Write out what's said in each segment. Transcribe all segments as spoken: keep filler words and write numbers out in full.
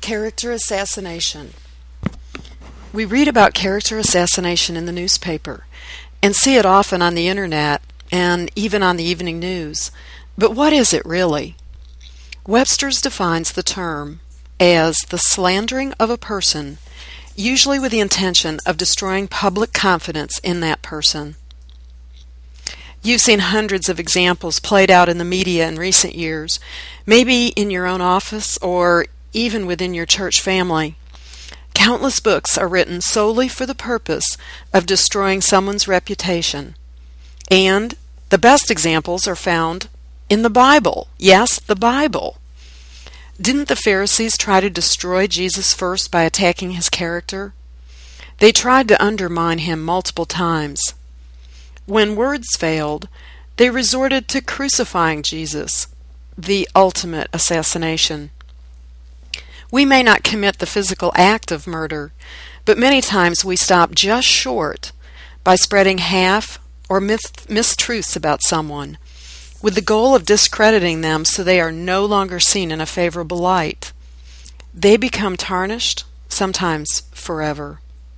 Character assassination. We read about character assassination in the newspaper and see it often on the internet and even on the evening news. But what is it really? Webster's defines the term as the slandering of a person, usually with the intention of destroying public confidence in that person. You've seen hundreds of examples played out in the media in recent years, maybe in your own office or even within your church family. Countless books are written solely for the purpose of destroying someone's reputation. And the best examples are found in the Bible. Yes, the Bible. Didn't the Pharisees try to destroy Jesus first by attacking his character? They tried to undermine him multiple times. When words failed, they resorted to crucifying Jesus, the ultimate assassination. We may not commit the physical act of murder, but many times we stop just short by spreading half or myth- mistruths about someone, with the goal of discrediting them so they are no longer seen in a favorable light. They become tarnished, sometimes forever.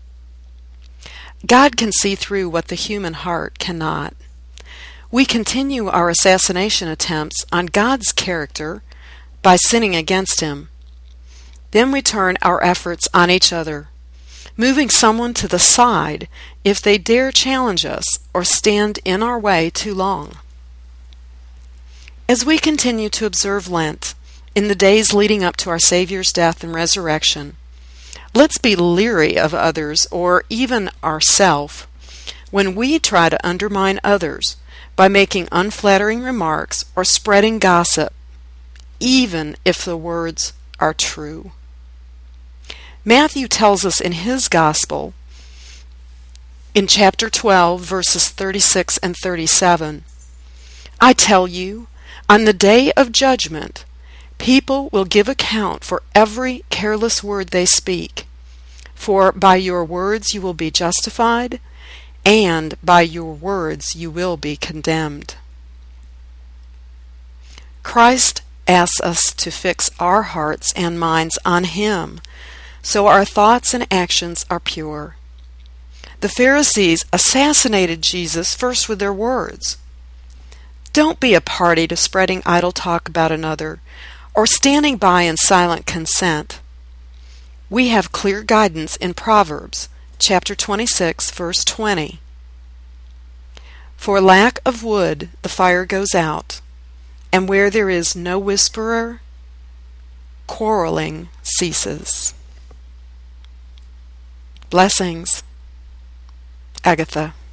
God can see through what the human heart cannot. We continue our assassination attempts on God's character by sinning against him. Then we turn our efforts on each other, moving someone to the side if they dare challenge us or stand in our way too long. As we continue to observe Lent in the days leading up to our Savior's death and resurrection, let's be leery of others or even ourselves when we try to undermine others by making unflattering remarks or spreading gossip, even if the words are true. Matthew tells us in his gospel, in chapter twelve, verses thirty-six and thirty-seven, I tell you, on the day of judgment, people will give account for every careless word they speak. For by your words you will be justified, and by your words you will be condemned. Christ asks us to fix our hearts and minds on him, so our thoughts and actions are pure. The Pharisees assassinated Jesus first with their words. Don't be a party to spreading idle talk about another, or standing by in silent consent. We have clear guidance in Proverbs, chapter twenty-six, verse twenty. For lack of wood the fire goes out, and where there is no whisperer, quarreling ceases. Blessings, Agatha.